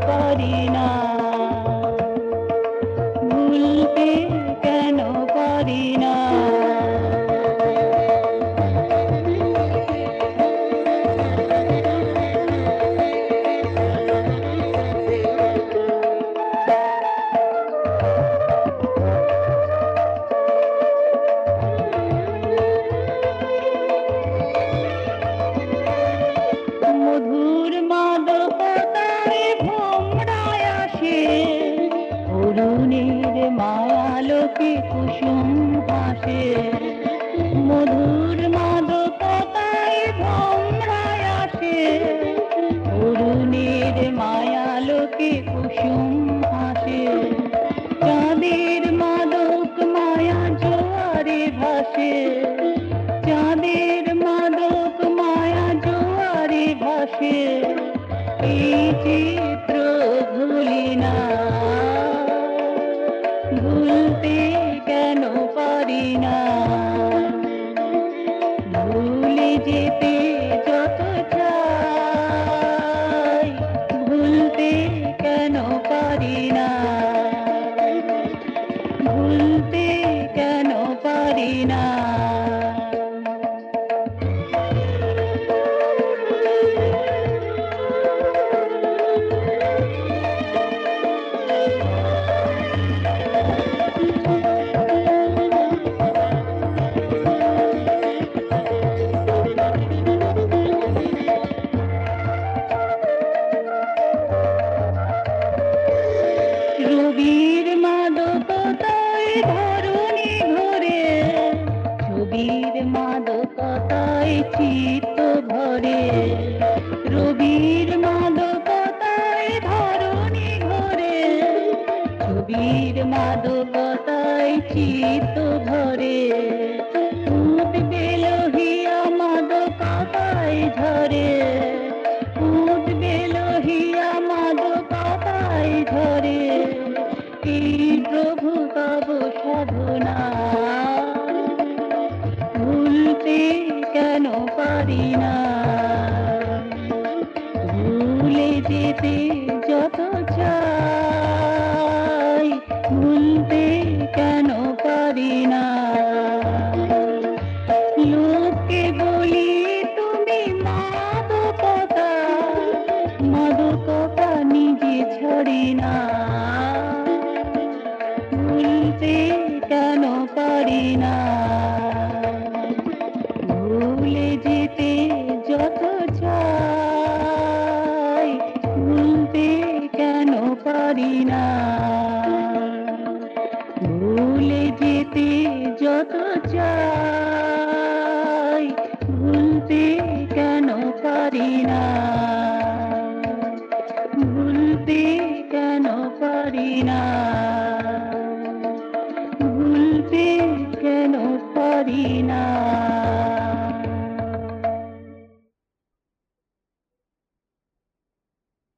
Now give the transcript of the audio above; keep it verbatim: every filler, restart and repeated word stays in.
পারি না, ভুলতে কেন পারি না। মধুর মাদকতায় ভোমরায় আসে, অরুণের মায়ালোকে কুসুম হাসে। মধুর মাদকতায় ভোমরায় আসে, অরুণের মায়ালোকে কুসুম হাসে। চাঁদের মাদক মায়া জোয়ারে ভাসে, চাঁদের মাদক মায়া জোয়ারে ভাসে। এই চিত্র ভুলি না, ভুলতে কেন পারি না। ভুলে যেতে যত চাই, ভুলতে কেন পারি না, ভুলতে কেন পারি না। রবির মাদকতায় ধরণী ঘরে, ছবির মাদকতায় চিত্ত ভরে। রবির মাদকতায় ধরণী ঘরে, ছবির মাদকতায় চিত্ত ভরে। উঠবে লোহিয়া মাদকতায় ঝরে, উঠবে লোহিয়া মাদকতায় ঝরে। এই প্রভু তব সাধনা, ভুলতে কেন পারি না। ভুলে যেতে যত চাই, ভুলতে কেন পারি না। লোককে বলি তুমি মাদকতা, মাদকতা নিজে ছাড়ি না। ভুলতে কেন পারি না, ভুলে যেতে যত চাই, ভুলতে কেন পারি না। ভুলে যেতে যত চাই, ভুলতে